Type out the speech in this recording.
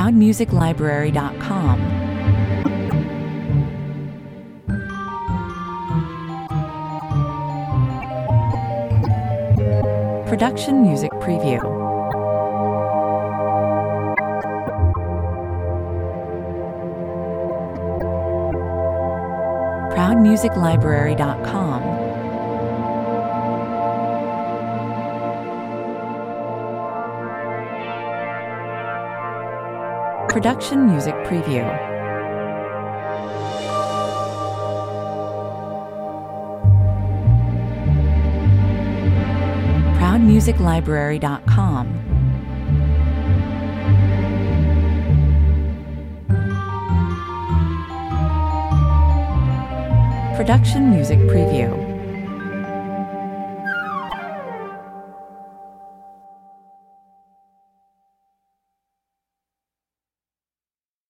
ProudMusicLibrary.com. Production Music Preview. ProudMusicLibrary.com. Production Music Preview. ProudMusicLibrary.com. Production Music Preview.